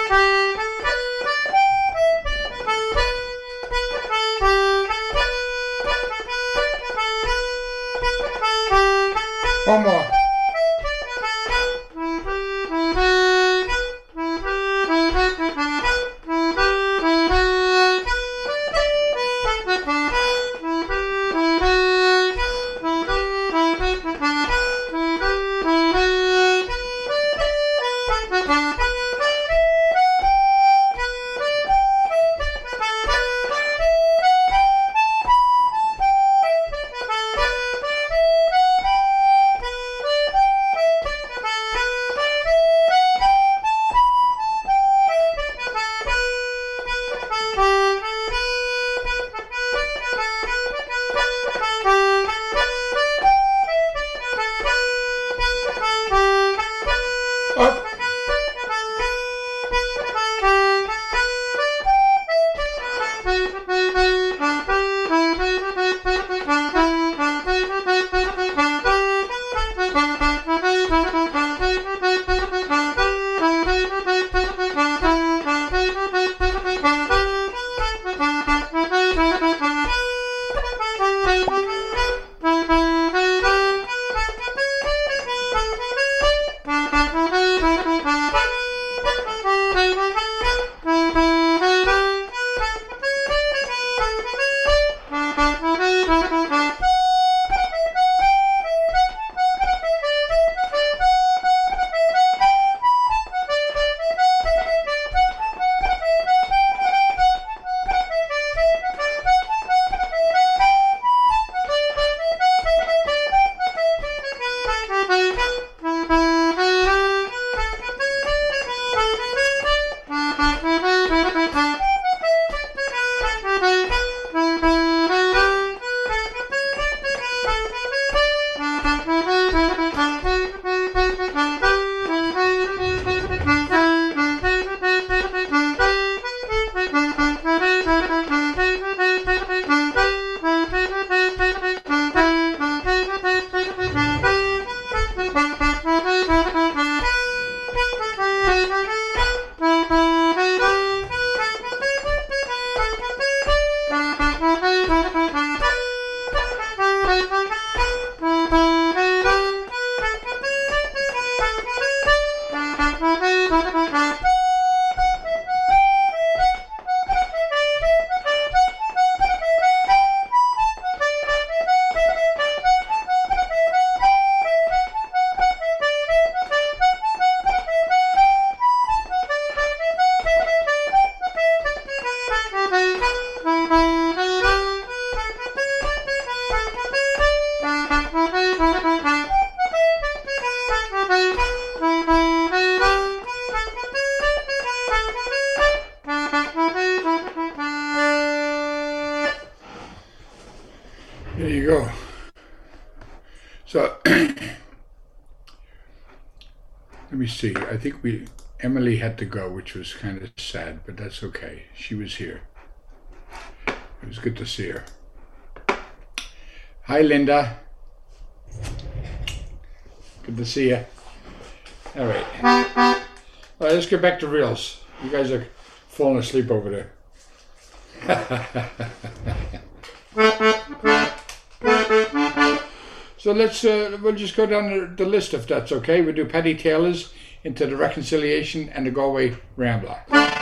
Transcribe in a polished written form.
One more. Up. There you go. So let me see. I think Emily had to go, which was kind of sad, but that's okay. She was here. It was good to see her. Hi, Linda. Good to see you. All right. All right, let's get back to reels. You guys are falling asleep over there. So we'll just go down the list if that's okay. We'll do Paddy Taylor's Into the Reconciliation and the Galway Rambler.